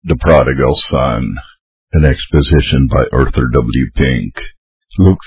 The Prodigal Son, an exposition by Arthur W. Pink. Luke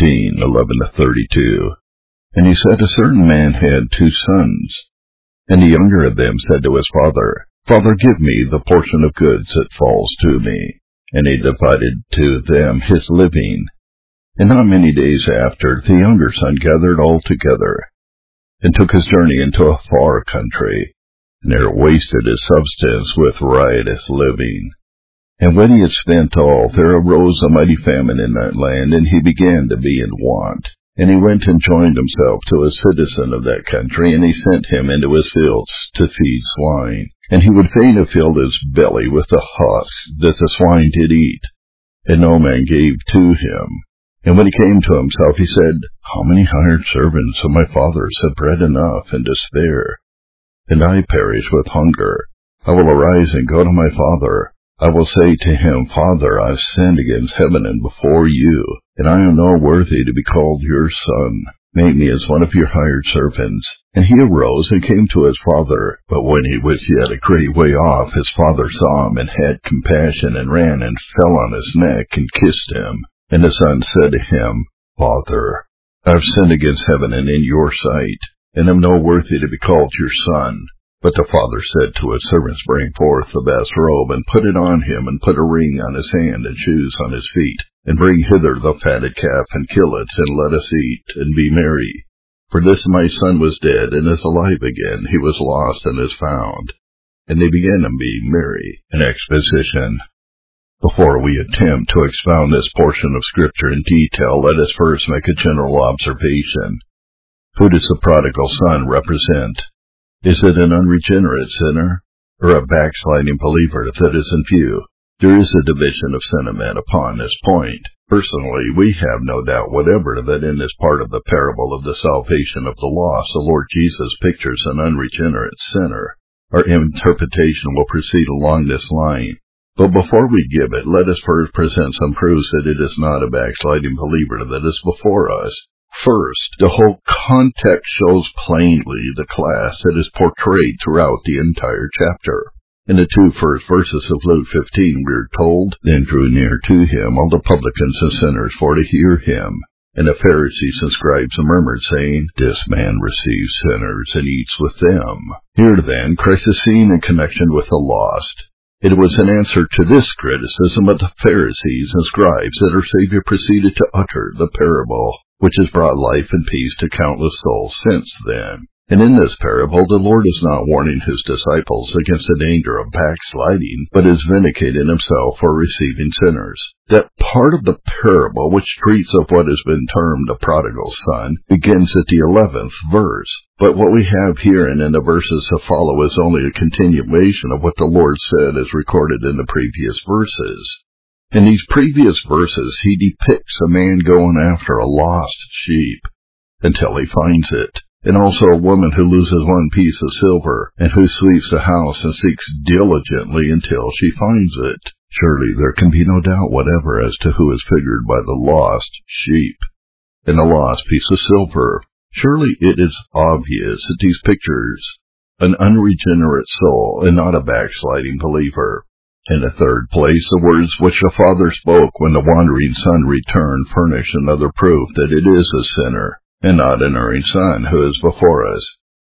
15:11-32. And he said, a certain man had 2 sons. And the younger of them said to his father, Father, give me the portion of goods that falls to me. And he divided to them his living. And not many days after, the younger son gathered all together, and took his journey into a far country, and there wasted his substance with riotous living. And when he had spent all, there arose a mighty famine in that land, and he began to be in want. And he went and joined himself to a citizen of that country, and he sent him into his fields to feed swine. And he would fain have filled his belly with the husks that the swine did eat, and no man gave to him. And when he came to himself, he said, How many hired servants of my father's have bread enough and to spare? And I perish with hunger. I will arise and go to my father. I will say to him, Father, I have sinned against heaven and before you, and I am not worthy to be called your son. Make me as one of your hired servants. And he arose and came to his father. But when he was yet a great way off, his father saw him and had compassion, and ran and fell on his neck and kissed him. And the son said to him, Father, I have sinned against heaven and in your sight, and am no worthy to be called your son. But the father said to his servants, Bring forth the best robe, and put it on him, and put a ring on his hand, and shoes on his feet. And bring hither the fatted calf, and kill it, and let us eat, and be merry. For this my son was dead, and is alive again. He was lost, and is found. And they began to be merry. An exposition. Before we attempt to expound this portion of Scripture in detail, let us first make a general observation. Who does the prodigal son represent? Is it an unregenerate sinner, or a backsliding believer that is in view? There is a division of sentiment upon this point. Personally, we have no doubt whatever that in this part of the parable of the salvation of the lost, the Lord Jesus pictures an unregenerate sinner. Our interpretation will proceed along this line. But before we give it, let us first present some proofs that it is not a backsliding believer that is before us. First, the whole context shows plainly the class that is portrayed throughout the entire chapter. In the 2 first verses of Luke 15, we are told, Then drew near to him all the publicans and sinners for to hear him. And the Pharisees and scribes murmured, saying, This man receives sinners and eats with them. Here then, Christ is seen in connection with the lost. It was in answer to this criticism of the Pharisees and scribes that our Savior proceeded to utter the parable, which has brought life and peace to countless souls since then. And in this parable, the Lord is not warning his disciples against the danger of backsliding, but is vindicating himself for receiving sinners. That part of the parable which treats of what has been termed the prodigal son begins at the 11th verse. But what we have here and in the verses to follow is only a continuation of what the Lord said as recorded in the previous verses. In these previous verses, he depicts a man going after a lost sheep until he finds it, and also a woman who loses one piece of silver, and who sweeps the house and seeks diligently until she finds it. Surely there can be no doubt whatever as to who is figured by the lost sheep and the lost piece of silver. Surely it is obvious that these pictures an unregenerate soul and not a backsliding believer. In the third place, the words which the Father spoke when the wandering son returned furnish another proof that it is a sinner, and not an erring son who is before us.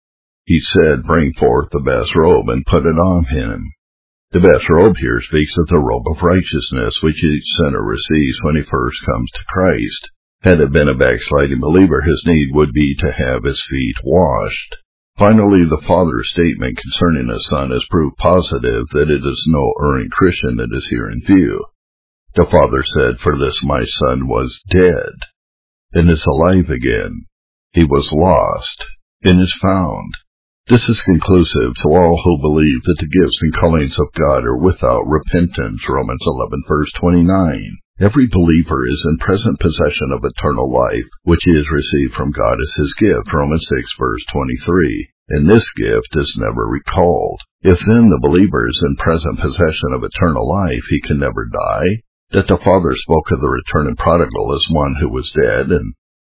He said, Bring forth the best robe, and put it on him. The best robe here speaks of the robe of righteousness which each sinner receives when he first comes to Christ. Had it been a backsliding believer, his need would be to have his feet washed. Finally, the Father's statement concerning his son is proof positive that it is no erring Christian that is here in view. The Father said, For this my son was dead, and is alive again. He was lost, and is found. This is conclusive to all who believe that the gifts and callings of God are without repentance, Romans 11, verse 29. Every believer is in present possession of eternal life, which he has received from God as his gift, Romans 6, verse 23. And this gift is never recalled. If then the believer is in present possession of eternal life, he can never die. That the Father spoke of the returning prodigal as one who was dead, and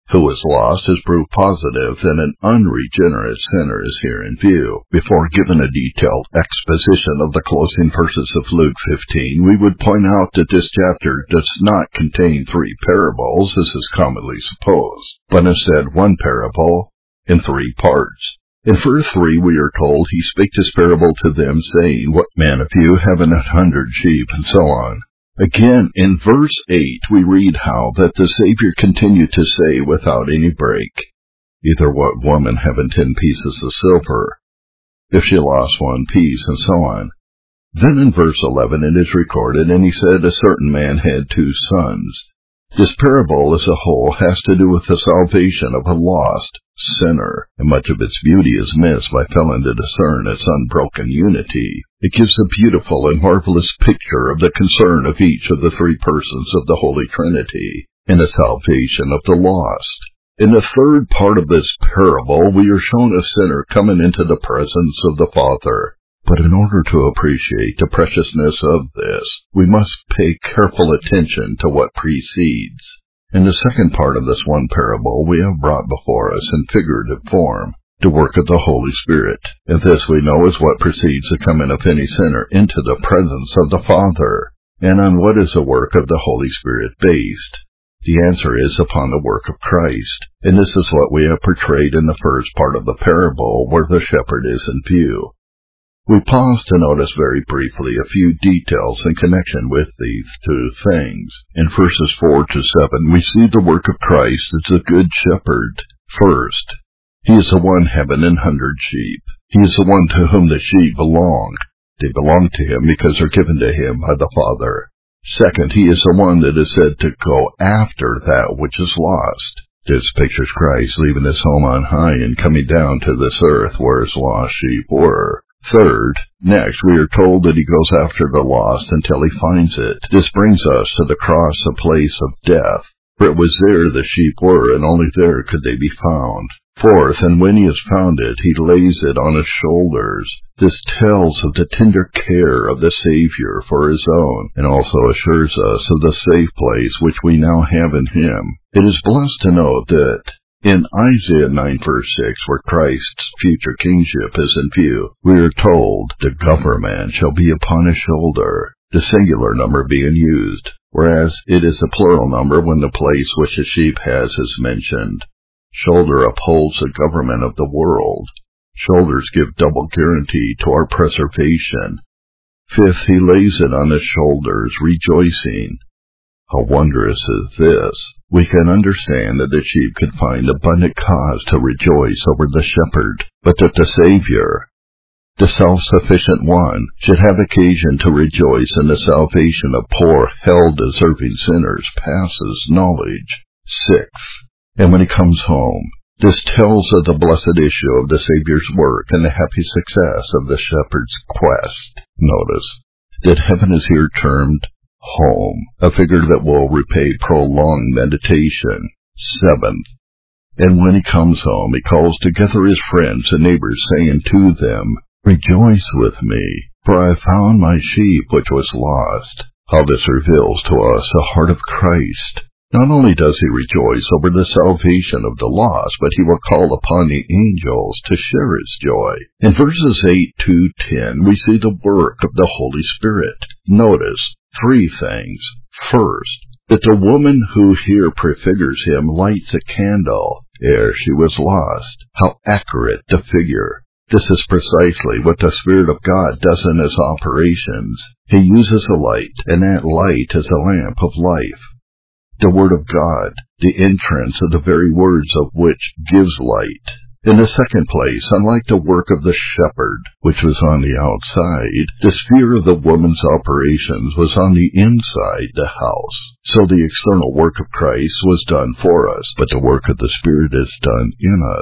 who is lost is proof positive that an unregenerate sinner is here in view. Before giving a detailed exposition of the closing verses of Luke 15, we would point out that this chapter does not contain 3 parables, as is commonly supposed, but instead 1 parable in 3 parts. In verse 3 we are told, he spake this parable to them, saying, What man of you having 100 sheep, and so on. Again, in verse 8, we read how that the Savior continued to say without any break, either what woman having 10 pieces of silver, if she lost 1 piece, and so on. Then in verse 11 it is recorded, and he said, A certain man had 2 sons. This parable as a whole has to do with the salvation of a lost sinner, and much of its beauty is missed by failing to discern its unbroken unity. It gives a beautiful and marvelous picture of the concern of each of the 3 persons of the Holy Trinity in the salvation of the lost. In the 3rd part of this parable, we are shown a sinner coming into the presence of the Father. But in order to appreciate the preciousness of this, we must pay careful attention to what precedes. In the 2nd part of this one parable, we have brought before us in figurative form the work of the Holy Spirit, and this we know is what precedes the coming of any sinner into the presence of the Father. And on what is the work of the Holy Spirit based? The answer is upon the work of Christ, and this is what we have portrayed in the 1st part of the parable, where the shepherd is in view. We pause to notice very briefly a few details in connection with these 2 things. In verses 4 to 7, we see the work of Christ as the good shepherd. First, he is the one having 100 sheep. He is the one to whom the sheep belong. They belong to him because they're given to him by the Father. Second, he is the one that is said to go after that which is lost. This pictures Christ leaving his home on high and coming down to this earth where his lost sheep were. Third, next we are told that he goes after the lost until he finds it. This brings us to the cross, a place of death, for it was there the sheep were, and only there could they be found. Fourth, and when he has found it, he lays it on his shoulders. This tells of the tender care of the Savior for his own, and also assures us of the safe place which we now have in him. It is blessed to note that in Isaiah 9 verse 6, where Christ's future kingship is in view, we are told, The government shall be upon his shoulder, the singular number being used, whereas it is a plural number when the place which a sheep has is mentioned. Shoulder upholds the government of the world. Shoulders give double guarantee to our preservation. Fifth, he lays it on his shoulders, rejoicing. How wondrous is this! We can understand that the sheep could find abundant cause to rejoice over the shepherd, but that the Savior, the self-sufficient one, should have occasion to rejoice in the salvation of poor, hell-deserving sinners passes knowledge. Sixth, and when he comes home, this tells of the blessed issue of the Savior's work and the happy success of the shepherd's quest. Notice that heaven is here termed home, a figure that will repay prolonged meditation. Seventh, and when he comes home, he calls together his friends and neighbors, saying to them, Rejoice with me, for I have found my sheep which was lost. How this reveals to us the heart of Christ. Not only does he rejoice over the salvation of the lost, but he will call upon the angels to share his joy. In verses 8 to 10, we see the work of the Holy Spirit. Notice 3 things. First, that the woman who here prefigures him lights a candle ere she was lost. How accurate the figure! This is precisely what the Spirit of God does in his operations. He uses a light, and that light is a lamp of life. The Word of God, the entrance of the very words of which gives light. In the second place, unlike the work of the shepherd, which was on the outside, the sphere of the woman's operations was on the inside the house. So the external work of Christ was done for us, but the work of the Spirit is done in us.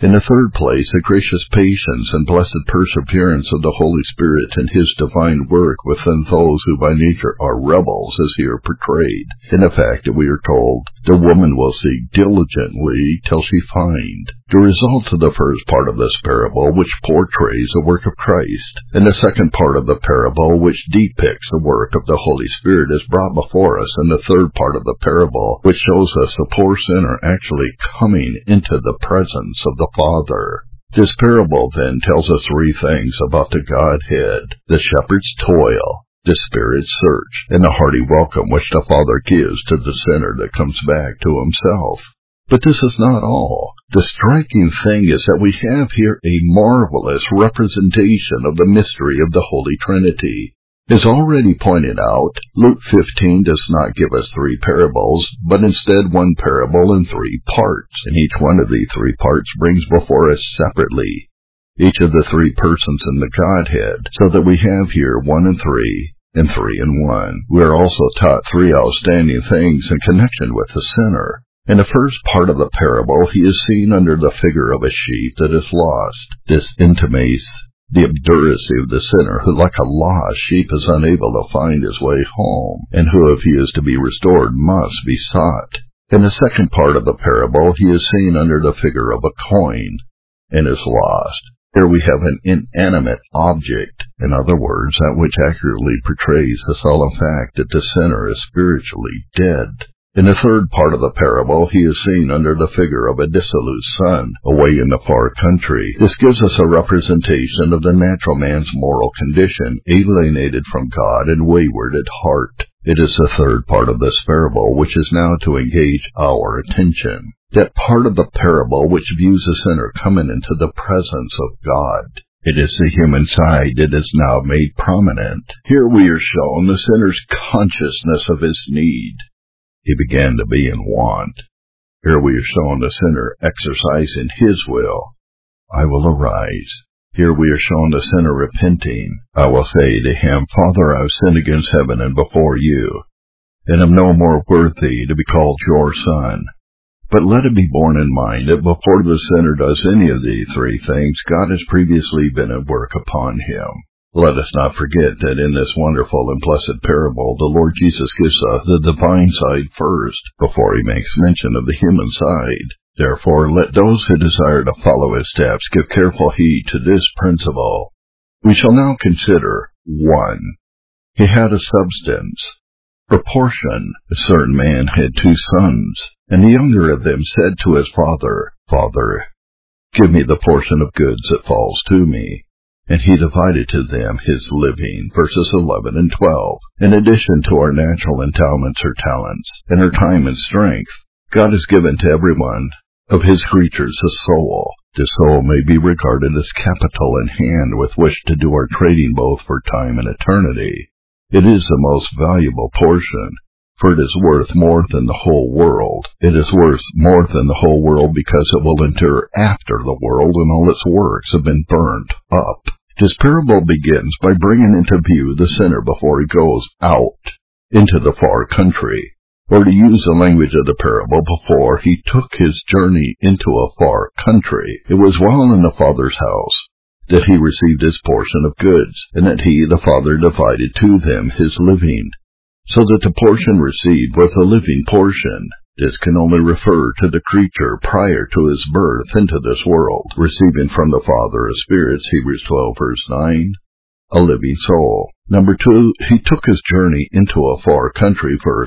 In the third place, the gracious patience and blessed perseverance of the Holy Spirit in His divine work within those who by nature are rebels is here portrayed, in the fact that we are told, the woman will seek diligently till she find. The result of the first part of this parable, which portrays the work of Christ, and the second part of the parable, which depicts the work of the Holy Spirit, is brought before us in the third part of the parable, which shows us the poor sinner actually coming into the presence of the Father. This parable then tells us three things about the Godhead: the shepherd's toil, the Spirit's search, and the hearty welcome which the Father gives to the sinner that comes back to Himself. But this is not all. The striking thing is that we have here a marvelous representation of the mystery of the Holy Trinity. As already pointed out, Luke 15 does not give us three parables, but instead one parable in three parts, and each one of the three parts brings before us separately each of the three persons in the Godhead, so that we have here 1 and 3, and 3 and 1. We are also taught three outstanding things in connection with the sinner. In the first part of the parable, he is seen under the figure of a sheep that is lost. This intimates the obduracy of the sinner, who like a lost sheep is unable to find his way home, and who, if he is to be restored, must be sought. In the second part of the parable, he is seen under the figure of a coin, and is lost. Here we have an inanimate object, in other words, that which accurately portrays the solemn fact that the sinner is spiritually dead. In the third part of the parable, he is seen under the figure of a dissolute son, away in the far country. This gives us a representation of the natural man's moral condition, alienated from God and wayward at heart. It is the third part of this parable which is now to engage our attention. That part of the parable which views the sinner coming into the presence of God. It is the human side that is now made prominent. Here we are shown the sinner's consciousness of his need. He began to be in want. Here we are shown the sinner exercising his will. I will arise. Here we are shown the sinner repenting. I will say to him, Father, I have sinned against heaven and before you, and am no more worthy to be called your son. But let it be borne in mind that before the sinner does any of these three things, God has previously been at work upon him. Let us not forget that in this wonderful and blessed parable, the Lord Jesus gives us the divine side first, before he makes mention of the human side. Therefore, let those who desire to follow his steps give careful heed to this principle. We shall now consider 1. He had a substance. Proportion. A certain man had 2 sons, and the younger of them said to his father, Father, give me the portion of goods that falls to me. And he divided to them his living, verses 11 and 12. In addition to our natural endowments or talents, and our time and strength, God has given to every one of his creatures a soul. The soul may be regarded as capital in hand with which to do our trading both for time and eternity. It is the most valuable portion, for it is worth more than the whole world. It is worth more than the whole world because it will endure after the world and all its works have been burnt up. This parable begins by bringing into view the sinner before he goes out into the far country, or to use the language of the parable, before he took his journey into a far country. It was while in the Father's house that he received his portion of goods, and that he, the Father, divided to them his living, so that the portion received was a living portion. This can only refer to the creature prior to his birth into this world, receiving from the Father of spirits, Hebrews 12, verse 9, a living soul. Number 2, he took his journey into a far country, verse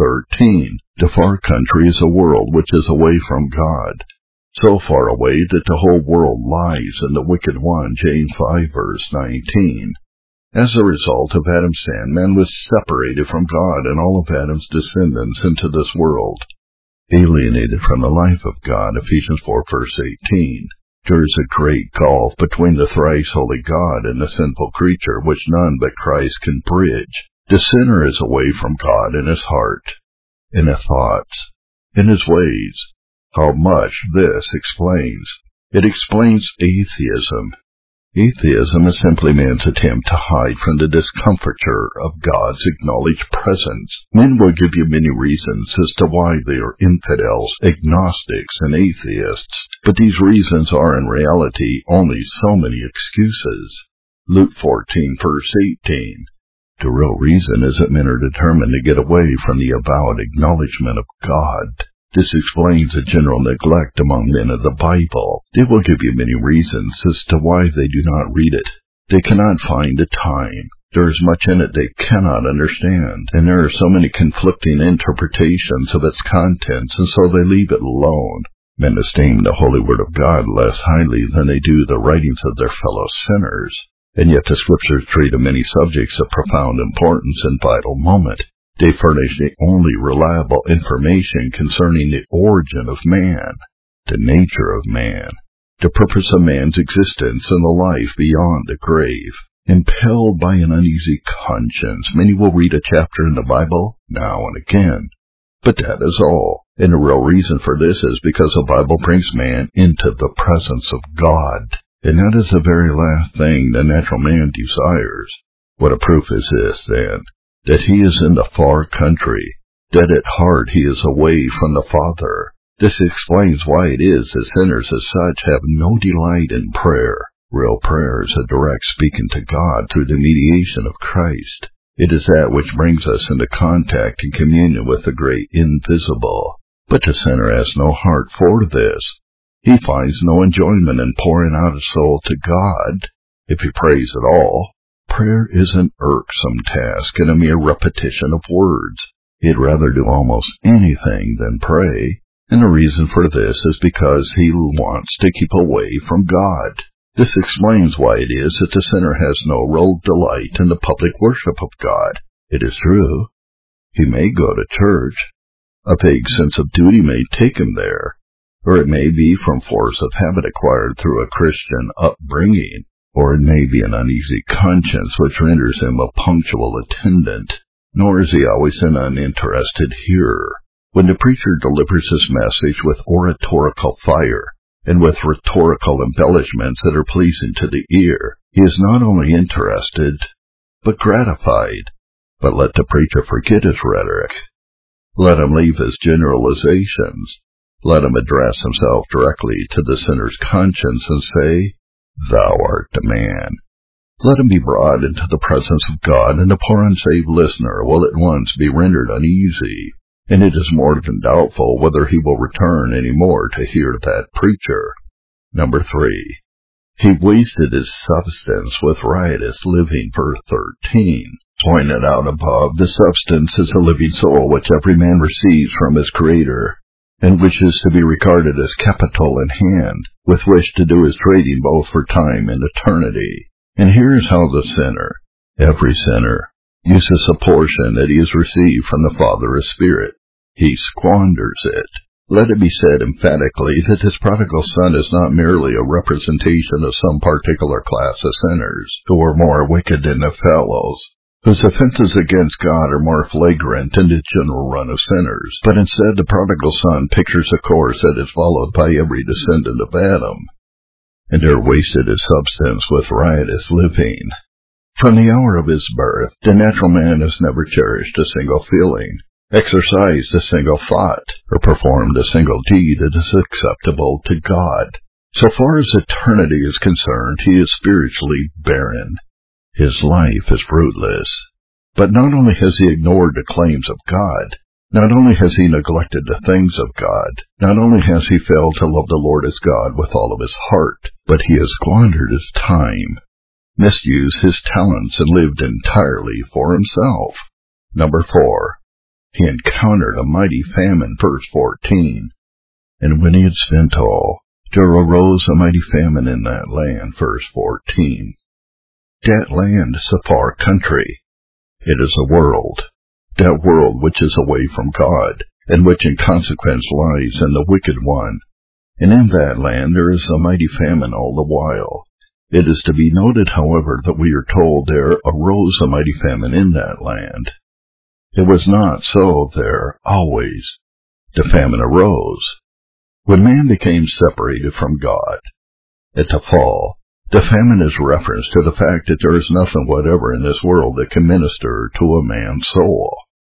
13. The far country is a world which is away from God, so far away that the whole world lies in the wicked one, James 5, verse 19. As a result of Adam's sin, man was separated from God and all of Adam's descendants into this world, alienated from the life of God, Ephesians 4, verse 18. There is a great gulf between the thrice holy God and the sinful creature, which none but Christ can bridge. The sinner is away from God in his heart, in his thoughts, in his ways. How much this explains. It explains atheism. Atheism is simply man's attempt to hide from the discomfiture of God's acknowledged presence. Men will give you many reasons as to why they are infidels, agnostics, and atheists, but these reasons are in reality only so many excuses. Luke 14, verse 18. The real reason is that men are determined to get away from the avowed acknowledgement of God. This explains the general neglect among men of the Bible. They will give you many reasons as to why they do not read it. They cannot find the time. There is much in it they cannot understand, and there are so many conflicting interpretations of its contents, and so they leave it alone. Men esteem the holy word of God less highly than they do the writings of their fellow sinners, and yet the Scriptures treat of many subjects of profound importance and vital moment. They furnish the only reliable information concerning the origin of man, the nature of man, the purpose of man's existence, and the life beyond the grave. Impelled by an uneasy conscience, many will read a chapter in the Bible now and again. But that is all, and the real reason for this is because the Bible brings man into the presence of God, and that is the very last thing the natural man desires. What a proof is this, then? That he is in the far country, that at heart he is away from the Father. This explains why it is that sinners as such have no delight in prayer. Real prayer is a direct speaking to God through the mediation of Christ. It is that which brings us into contact and communion with the great invisible. But the sinner has no heart for this. He finds no enjoyment in pouring out his soul to God. If he prays at all, prayer is an irksome task and a mere repetition of words. He'd rather do almost anything than pray, and the reason for this is because he wants to keep away from God. This explains why it is that the sinner has no real delight in the public worship of God. It is true, he may go to church. A vague sense of duty may take him there, or it may be from force of habit acquired through a Christian upbringing. Or it may be an uneasy conscience which renders him a punctual attendant, nor is he always an uninterested hearer. When the preacher delivers his message with oratorical fire, and with rhetorical embellishments that are pleasing to the ear, he is not only interested, but gratified. But let the preacher forget his rhetoric. Let him leave his generalizations. Let him address himself directly to the sinner's conscience and say, "Thou art the man." Let him be brought into the presence of God, and the poor unsaved listener will at once be rendered uneasy, and it is more than doubtful whether he will return any more to hear that preacher. Number 3. He wasted his substance with riotous living. Verse 13. Pointed out above, the substance is the living soul which every man receives from his Creator, and which is to be regarded as capital in hand, with which to do his trading both for time and eternity. And here is how the sinner, every sinner, uses a portion that he has received from the Father as Spirit. He squanders it. Let it be said emphatically that this prodigal son is not merely a representation of some particular class of sinners who are more wicked than their fellows, whose offenses against God are more flagrant than the general run of sinners, but instead the prodigal son pictures a course that is followed by every descendant of Adam, and there wasted his substance with riotous living. From the hour of his birth, the natural man has never cherished a single feeling, exercised a single thought, or performed a single deed that is acceptable to God. So far as eternity is concerned, he is spiritually barren. His life is fruitless. But not only has he ignored the claims of God, not only has he neglected the things of God, not only has he failed to love the Lord as God with all of his heart, but he has squandered his time, misused his talents, and lived entirely for himself. Number 4. He encountered a mighty famine. Verse 14. And when he had spent all, there arose a mighty famine in that land. Verse 14. That land is a far country. It is a world, that world which is away from God, and which in consequence lies in the wicked one. And in that land there is a mighty famine all the while. It is to be noted, however, that we are told there arose a mighty famine in that land. It was not so there always. The famine arose when man became separated from God. At the fall, The famine is reference to the fact that there is nothing whatever in this world that can minister to a man's soul.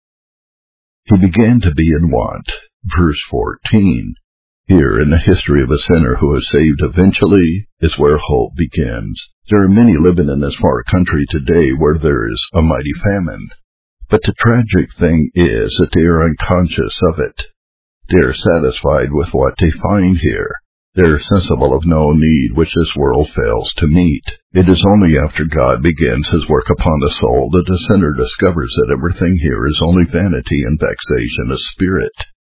He began to be in want. Verse 14. Here, in the history of a sinner who is saved eventually, is where hope begins. There are many living in this far country today where there is a mighty famine. But the tragic thing is that they are unconscious of it. They are satisfied with what they find here. They are sensible of no need which this world fails to meet. It is only after God begins his work upon the soul that the sinner discovers that everything here is only vanity and vexation of spirit.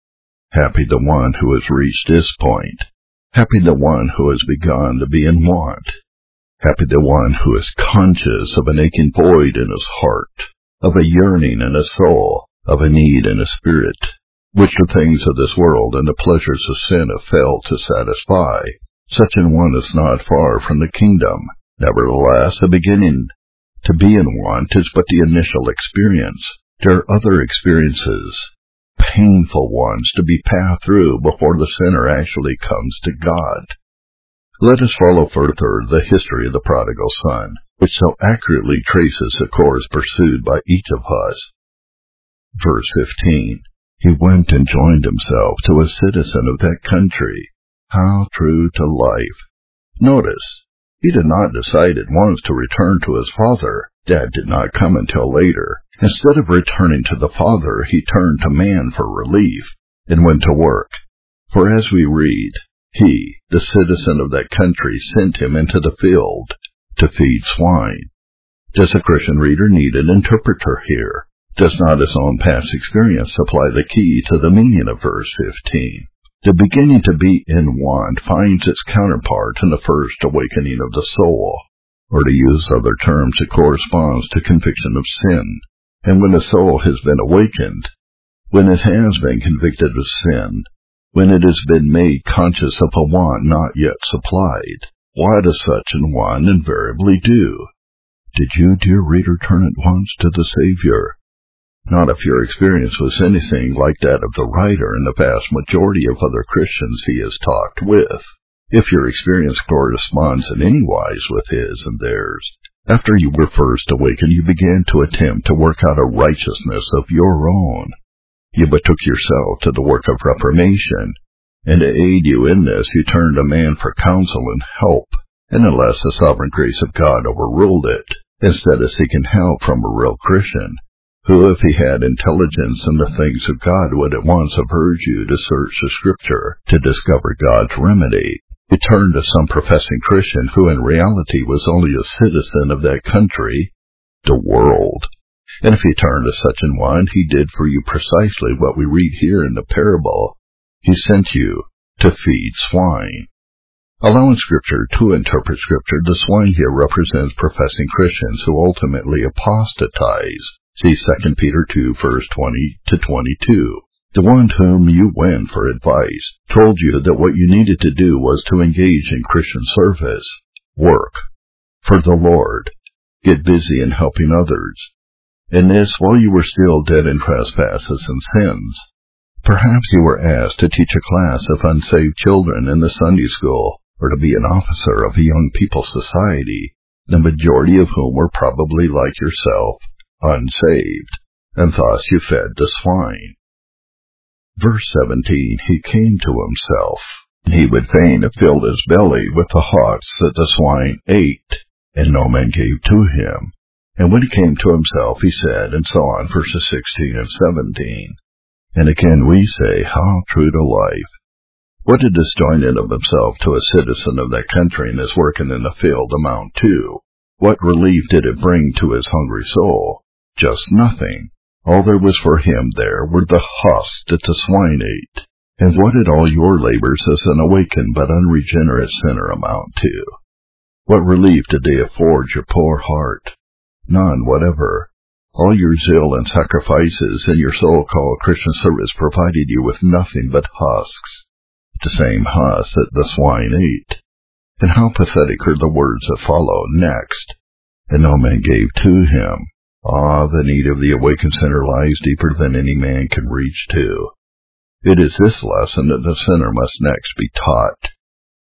Happy the one who has reached this point. Happy the one who has begun to be in want. Happy the one who is conscious of an aching void in his heart, of a yearning in his soul, of a need in his spirit, which the things of this world and the pleasures of sin have failed to satisfy. Such an one is not far from the kingdom. Nevertheless, the beginning to be in want is but the initial experience. There are other experiences, painful ones, to be passed through before the sinner actually comes to God. Let us follow further the history of the prodigal son, which so accurately traces the course pursued by each of us. Verse 15. He went and joined himself to a citizen of that country. How true to life. Notice, he did not decide at once to return to his father. Dad did not come until later. Instead of returning to the father, he turned to man for relief and went to work. For as we read, he, the citizen of that country, sent him into the field to feed swine. Does a Christian reader need an interpreter here? Does not his own past experience supply the key to the meaning of verse 15? The beginning to be in want finds its counterpart in the first awakening of the soul, or to use other terms, it corresponds to conviction of sin. And when the soul has been awakened, when it has been convicted of sin, when it has been made conscious of a want not yet supplied, what does such an one invariably do? Did you, dear reader, turn at once to the Savior? Not if your experience was anything like that of the writer and the vast majority of other Christians he has talked with. If your experience corresponds in any wise with his and theirs, after you were first awakened, you began to attempt to work out a righteousness of your own. You betook yourself to the work of reformation, and to aid you in this, you turned to man for counsel and help, and unless the sovereign grace of God overruled it, instead of seeking help from a real Christian, who, if he had intelligence in the things of God, would at once have urged you to search the Scripture to discover God's remedy. You turned to some professing Christian who in reality was only a citizen of that country, the world. And if he turned to such an one, he did for you precisely what we read here in the parable. He sent you to feed swine. Allowing Scripture to interpret Scripture, the swine here represents professing Christians who ultimately apostatize. See 2 Peter 2, verse 20 to 22. The one to whom you went for advice told you that what you needed to do was to engage in Christian service, work for the Lord, get busy in helping others. And this while you were still dead in trespasses and sins. Perhaps you were asked to teach a class of unsaved children in the Sunday school, or to be an officer of a young people's society, the majority of whom were probably like yourself, unsaved, and thus you fed the swine. Verse 17, he came to himself, and he would fain have filled his belly with the hogs that the swine ate, and no man gave to him. And when he came to himself, he said, and so on, verses 16 and 17. And again we say, how true to life. What did this joining of himself to a citizen of that country and his working in the field amount to? What relief did it bring to his hungry soul? Just nothing. All there was for him there were the husks that the swine ate. And what did all your labors as an awakened but unregenerate sinner amount to? What relief did they afford your poor heart? None whatever. All your zeal and sacrifices in your so-called Christian service provided you with nothing but husks, the same husks that the swine ate. And how pathetic are the words that follow next. And no man gave to him. Ah, the need of the awakened sinner lies deeper than any man can reach to. It is this lesson that the sinner must next be taught.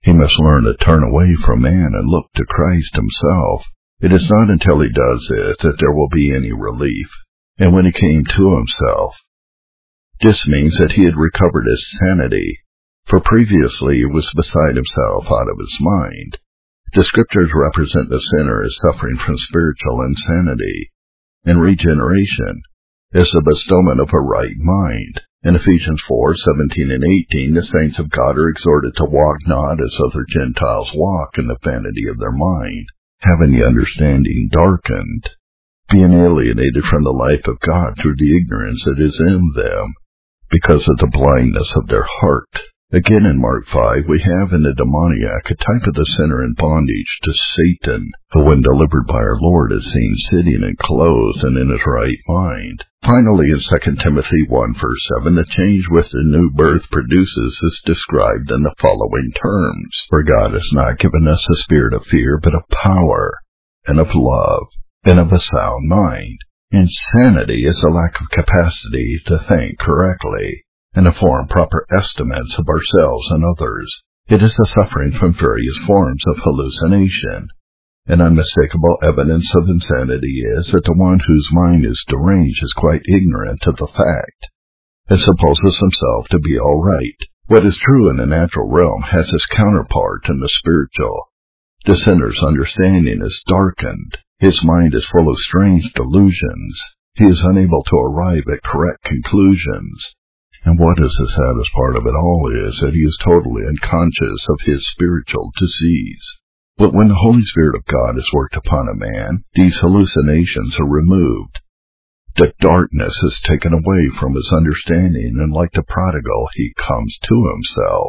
He must learn to turn away from man and look to Christ himself. It is not until he does it that there will be any relief. And when he came to himself, this means that he had recovered his sanity, for previously he was beside himself, out of his mind. The scriptures represent the sinner as suffering from spiritual insanity, and regeneration is the bestowment of a right mind. In Ephesians 4:17 and 18, the saints of God are exhorted to walk not as other Gentiles walk in the vanity of their mind, having the understanding darkened, being alienated from the life of God through the ignorance that is in them, because of the blindness of their heart. Again in Mark 5, we have in the demoniac a type of the sinner in bondage to Satan, who when delivered by our Lord is seen sitting and clothed and in his right mind. Finally, in 2 Timothy 1 verse 7, the change which the new birth produces is described in the following terms. For God has not given us a spirit of fear, but of power, and of love, and of a sound mind. Insanity is a lack of capacity to think correctly and to form proper estimates of ourselves and others. It is the suffering from various forms of hallucination. An unmistakable evidence of insanity is that the one whose mind is deranged is quite ignorant of the fact, and supposes himself to be all right. What is true in the natural realm has its counterpart in the spiritual. The sinner's understanding is darkened. His mind is full of strange delusions. He is unable to arrive at correct conclusions. And what is the saddest part of it all is that he is totally unconscious of his spiritual disease. But when the Holy Spirit of God is worked upon a man, these hallucinations are removed. The darkness is taken away from his understanding, and like the prodigal, he comes to himself.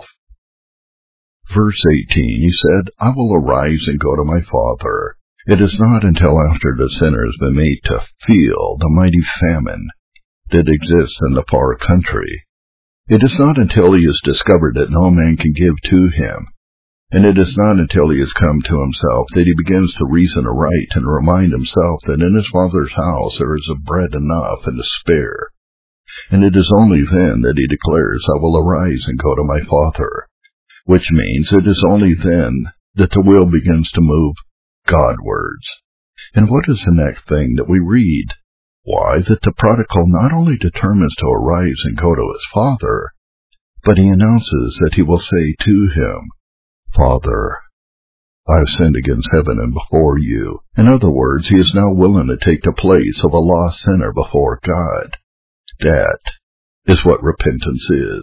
Verse 18, he said, I will arise and go to my father. It is not until after the sinner has been made to feel the mighty famine that exists in the far country. It is not until he has discovered that no man can give to him, and it is not until he has come to himself that he begins to reason aright and remind himself that in his Father's house there is bread enough and to spare. And it is only then that he declares, I will arise and go to my Father, which means it is only then that the will begins to move Godwards. And what is the next thing that we read? Why, that the prodigal not only determines to arise and go to his father, but he announces that he will say to him, Father, I have sinned against heaven and before you. In other words, he is now willing to take the place of a lost sinner before God. That is what repentance is.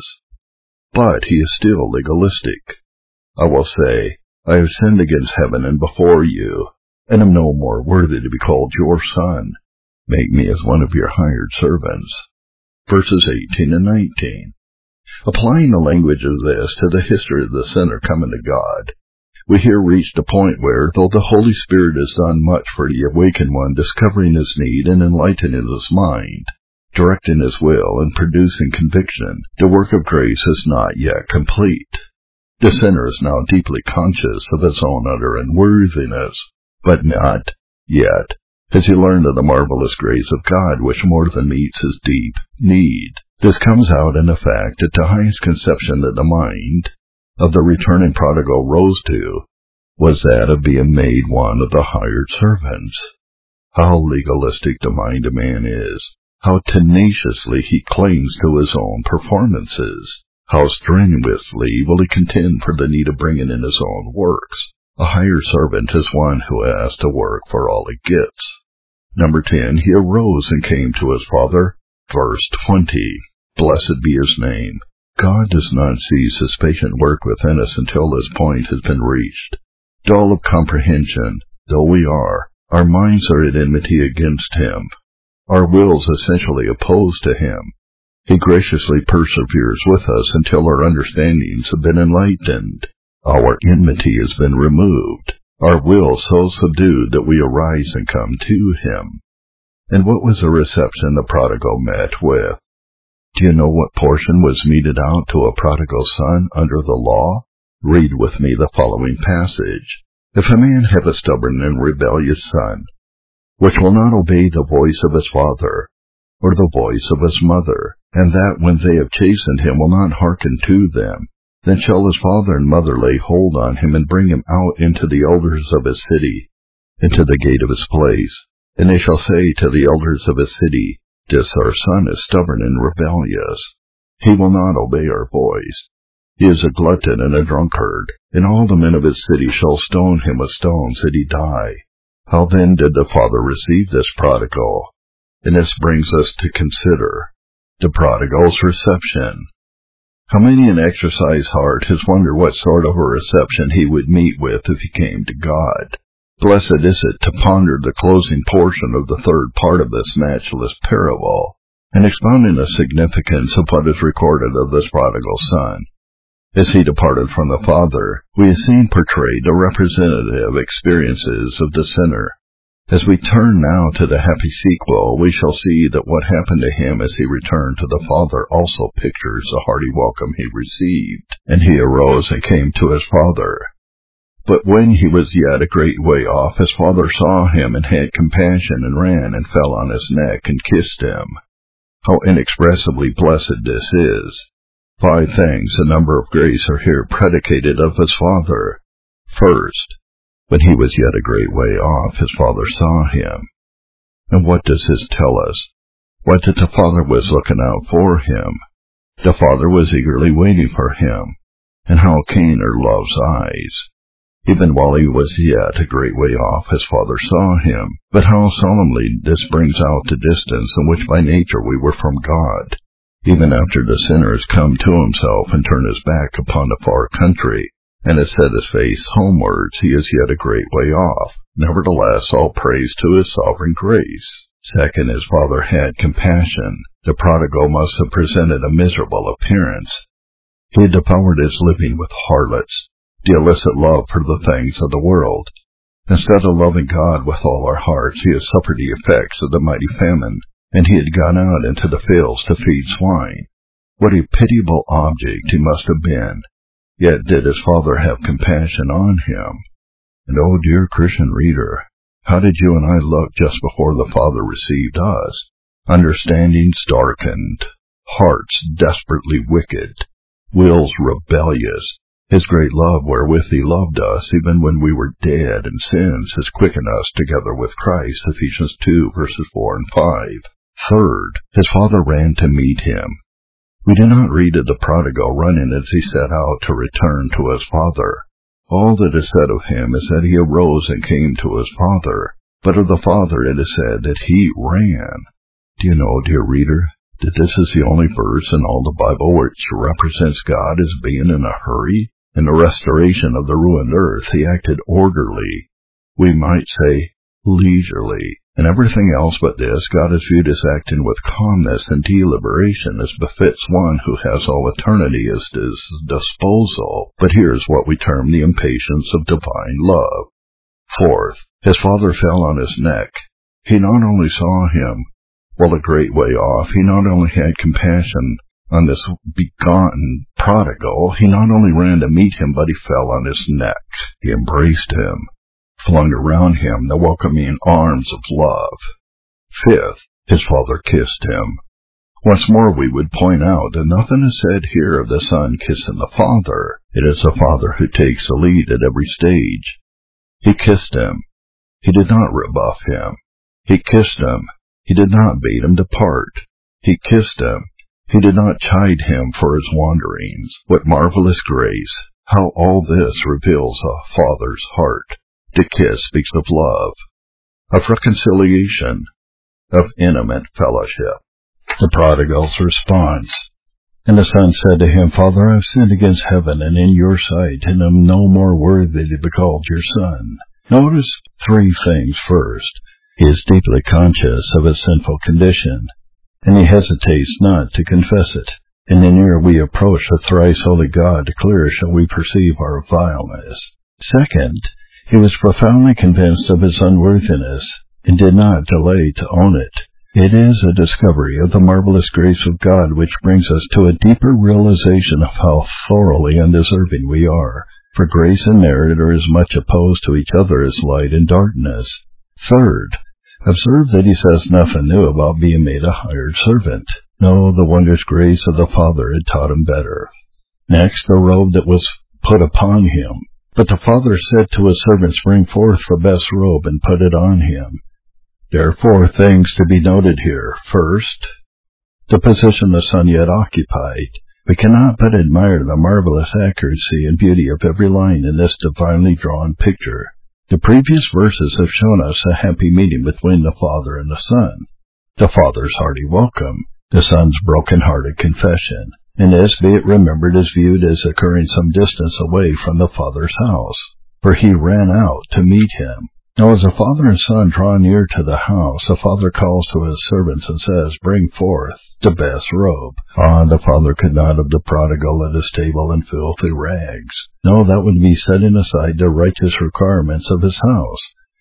But he is still legalistic. I will say, I have sinned against heaven and before you, and am no more worthy to be called your son. Make me as one of your hired servants. Verses 18 and 19. Applying the language of this to the history of the sinner coming to God, we here reach the point where, though the Holy Spirit has done much for the awakened one, discovering his need and enlightening his mind, directing his will and producing conviction, the work of grace is not yet complete. The sinner is now deeply conscious of his own utter unworthiness, but not yet has he learned of the marvelous grace of God which more than meets his deep need. This comes out in the fact that the highest conception that the mind of the returning prodigal rose to was that of being made one of the hired servants. How legalistic the mind of man is, how tenaciously he clings to his own performances, how strenuously will he contend for the need of bringing in his own works. A hired servant is one who has to work for all he gets. Number 10, he arose and came to his father. Verse 20, blessed be his name. God does not cease his patient work within us until this point has been reached. Dull of comprehension though we are, our minds are at enmity against him, our wills essentially opposed to him. He graciously perseveres with us until our understandings have been enlightened. Our enmity has been removed, our will so subdued that we arise and come to him. And what was the reception the prodigal met with? Do you know what portion was meted out to a prodigal son under the law? Read with me the following passage. If a man have a stubborn and rebellious son, which will not obey the voice of his father, or the voice of his mother, and that when they have chastened him will not hearken to them, Then shall his father and mother lay hold on him, and bring him out into the elders of his city, and to the gate of his place. And they shall say to the elders of his city, This our son is stubborn and rebellious. He will not obey our voice. He is a glutton and a drunkard, and all the men of his city shall stone him with stones that he die. How then did the father receive this prodigal? And this brings us to consider the prodigal's reception. How many an exercised heart has wondered what sort of a reception he would meet with if he came to God. Blessed is it to ponder the closing portion of the third part of this matchless parable, and expounding the significance of what is recorded of this prodigal son. As he departed from the Father, we have seen portrayed the representative experiences of the sinner. As we turn now to the happy sequel, we shall see that what happened to him as he returned to the Father also pictures the hearty welcome he received. And he arose and came to his father. But when he was yet a great way off, his father saw him and had compassion, and ran and fell on his neck and kissed him. How inexpressibly blessed this is! 5 things, a number of grace, are here predicated of his father. First, when he was yet a great way off, his father saw him. And what does this tell us? What that the father was looking out for him. The father was eagerly waiting for him. And how keen are love's eyes! Even while he was yet a great way off, his father saw him. But how solemnly this brings out the distance in which by nature we were from God. Even after the sinner has come to himself and turned his back upon the far country, and has set his face homewards, he is yet a great way off. Nevertheless, all praise to his sovereign grace. Second, his father had compassion. The prodigal must have presented a miserable appearance. He had devoured his living with harlots, the illicit love for the things of the world. Instead of loving God with all our hearts, he has suffered the effects of the mighty famine, and he had gone out into the fields to feed swine. What a pitiable object he must have been! Yet did his father have compassion on him. And oh, dear Christian reader, how did you and I look just before the Father received us? Understandings darkened, hearts desperately wicked, wills rebellious. His great love wherewith he loved us, even when we were dead in sins, has quickened us together with Christ, Ephesians 2, verses 4 and 5. Third, his father ran to meet him. We do not read of the prodigal running as he set out to return to his father. All that is said of him is that he arose and came to his father, but of the father it is said that he ran. Do you know, dear reader, that this is the only verse in all the Bible which represents God as being in a hurry? In the restoration of the ruined earth, he acted orderly, we might say leisurely. In everything else but this, God is viewed as acting with calmness and deliberation, as befits one who has all eternity at his disposal. But here is what we term the impatience of divine love. Fourth, his father fell on his neck. He not only saw him, while a great way off, he not only had compassion on this begotten prodigal, he not only ran to meet him, but he fell on his neck. He embraced him, flung around him the welcoming arms of love. Fifth, his father kissed him. Once more we would point out that nothing is said here of the son kissing the father. It is the father who takes the lead at every stage. He kissed him. He did not rebuff him. He kissed him. He did not bid him depart. He kissed him. He did not chide him for his wanderings. What marvelous grace! How all this reveals a father's heart. The kiss speaks of love, of reconciliation, of intimate fellowship. The prodigal's response. And the son said to him, Father, I have sinned against heaven and in your sight, and am no more worthy to be called your son. Notice 3 things. First, he is deeply conscious of his sinful condition, and he hesitates not to confess it. And the nearer we approach the thrice holy God, the clearer shall we perceive our vileness. Second, he was profoundly convinced of his unworthiness, and did not delay to own it. It is a discovery of the marvelous grace of God which brings us to a deeper realization of how thoroughly undeserving we are. For grace and merit are as much opposed to each other as light and darkness. Third, observe that he says nothing new about being made a hired servant. No, the wondrous grace of the Father had taught him better. Next, the robe that was put upon him. But the father said to his servants, bring forth the best robe and put it on him. There are 4 things to be noted here. First, the position the son yet occupied. We cannot but admire the marvelous accuracy and beauty of every line in this divinely drawn picture. The previous verses have shown us a happy meeting between the father and the son. The father's hearty welcome, the son's broken-hearted confession, and this, be it remembered, is viewed as occurring some distance away from the father's house, for he ran out to meet him. Now, as the father and son draw near to the house, the father calls to his servants and says, bring forth the best robe. The father could not have the prodigal at his table in filthy rags. No, that would be setting aside the righteous requirements of his house.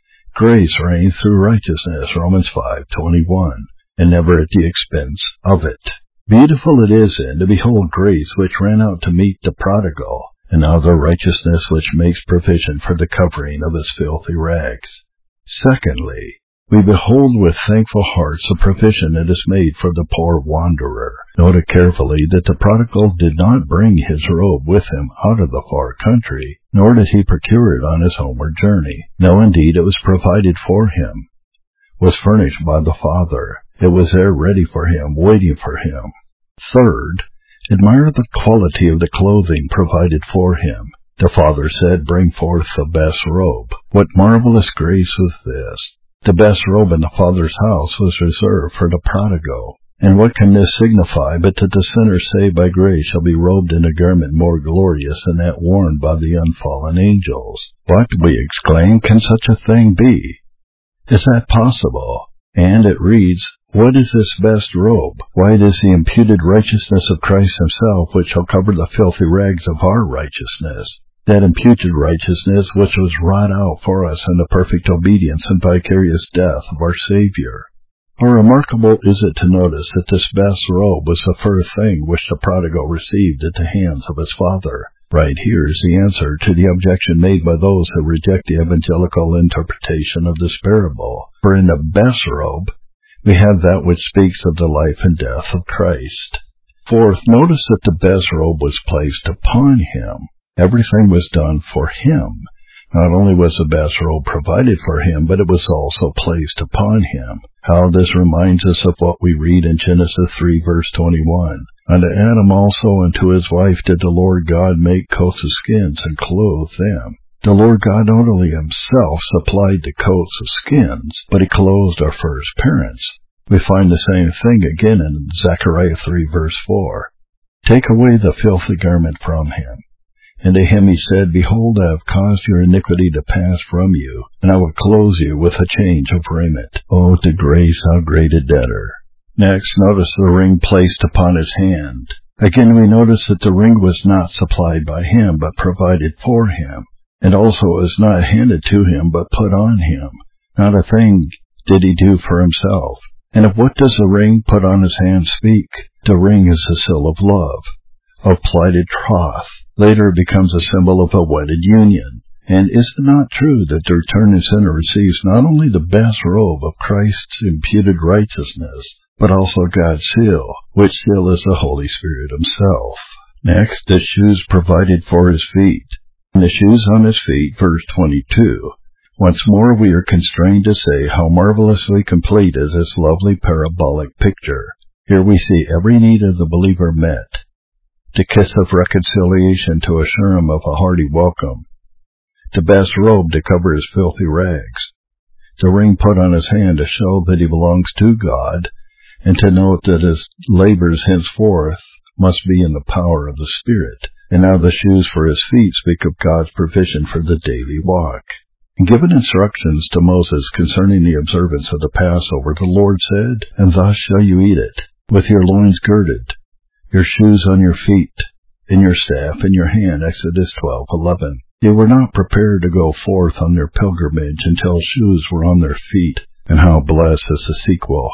Grace reigns through righteousness, Romans 5:21, and never at the expense of it. Beautiful it is, then, to behold grace which ran out to meet the prodigal, and now the righteousness which makes provision for the covering of his filthy rags. Secondly, we behold with thankful hearts the provision that is made for the poor wanderer. Note it carefully that the prodigal did not bring his robe with him out of the far country, nor did he procure it on his homeward journey. No, indeed, it was provided for him, was furnished by the Father. It was there ready for him, waiting for him. Third, admire the quality of the clothing provided for him. The father said, bring forth the best robe. What marvelous grace was this! The best robe in the father's house was reserved for the prodigal. And what can this signify but that the sinner saved by grace shall be robed in a garment more glorious than that worn by the unfallen angels? What, we exclaim, can such a thing be? Is that possible? And it reads, what is this best robe? Why, it is the imputed righteousness of Christ himself which shall cover the filthy rags of our righteousness. That imputed righteousness which was wrought out for us in the perfect obedience and vicarious death of our Savior. How remarkable is it to notice that this best robe was the first thing which the prodigal received at the hands of his father. Right here is the answer to the objection made by those who reject the evangelical interpretation of this parable. For in the best robe, we have that which speaks of the life and death of Christ. Fourth, notice that the best robe was placed upon him. Everything was done for him. Not only was the best robe provided for him, but it was also placed upon him. How this reminds us of what we read in Genesis 3, verse 21. Unto Adam also and to his wife did the Lord God make coats of skins and clothe them. The Lord God not only himself supplied the coats of skins, but he clothed our first parents. We find the same thing again in Zechariah 3, verse 4. Take away the filthy garment from him. And to him he said, behold, I have caused your iniquity to pass from you, and I will clothe you with a change of raiment. Oh, to grace, how great a debtor! Next, notice the ring placed upon his hand. Again, we notice that the ring was not supplied by him, but provided for him, and also was not handed to him, but put on him. Not a thing did he do for himself. And of what does the ring put on his hand speak? The ring is the seal of love, of plighted troth. Later it becomes a symbol of a wedded union. And is it not true that the returning sinner receives not only the best robe of Christ's imputed righteousness, but also God's seal, which seal is the Holy Spirit himself? Next, the shoes provided for his feet. And the shoes on his feet, verse 22. Once more we are constrained to say how marvelously complete is this lovely parabolic picture. Here we see every need of the believer met. The kiss of reconciliation to assure him of a hearty welcome. The best robe to cover his filthy rags. The ring put on his hand to show that he belongs to God, and to note that his labors henceforth must be in the power of the Spirit. And now the shoes for his feet speak of God's provision for the daily walk. And given instructions to Moses concerning the observance of the Passover, the Lord said, and thus shall you eat it, with your loins girded, your shoes on your feet, and your staff in your hand, Exodus 12:11. They were not prepared to go forth on their pilgrimage until shoes were on their feet, and how blessed is the sequel.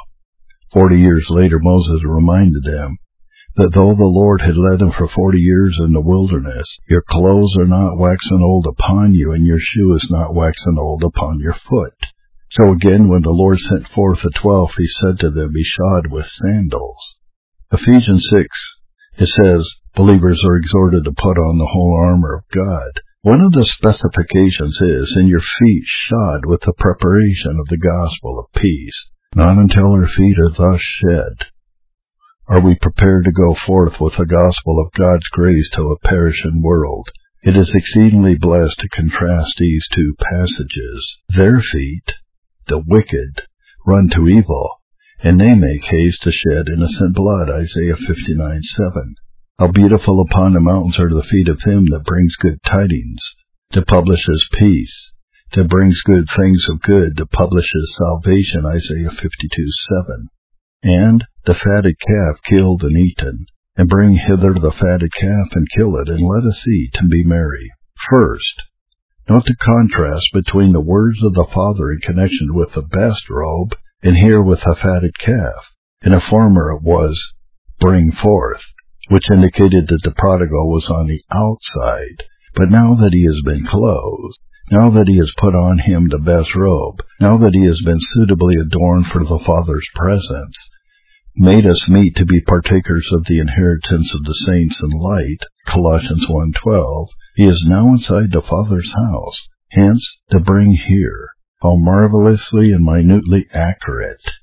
40 years later, Moses reminded them that though the Lord had led them for 40 years in the wilderness, your clothes are not waxen old upon you, and your shoe is not waxen old upon your foot. So again, when the Lord sent forth the 12, he said to them, be shod with sandals. Ephesians 6 It says believers are exhorted to put on the whole armor of God. One of the specifications is, and your feet shod with the preparation of the gospel of peace. Not until our feet are thus shed are we prepared to go forth with the gospel of God's grace to a perishing world. It is exceedingly blessed to contrast these two passages. Their feet, the wicked, run to evil, and they make haste to shed innocent blood, Isaiah 59:7. How beautiful upon the mountains are the feet of him that brings good tidings, that publishes peace, that brings good things of good, that publishes salvation, Isaiah 52:7. And the fatted calf killed and eaten, and bring hither the fatted calf and kill it, and let us eat and be merry. First, note the contrast between the words of the Father in connection with the best robe, and here with the fatted calf. In a former it was, bring forth, which indicated that the prodigal was on the outside. But now that he has been clothed, now that he has put on him the best robe, now that he has been suitably adorned for the Father's presence, made us meet to be partakers of the inheritance of the saints in light, Colossians 1:12, he is now inside the Father's house, hence the bring here. How marvelously and minutely accurate.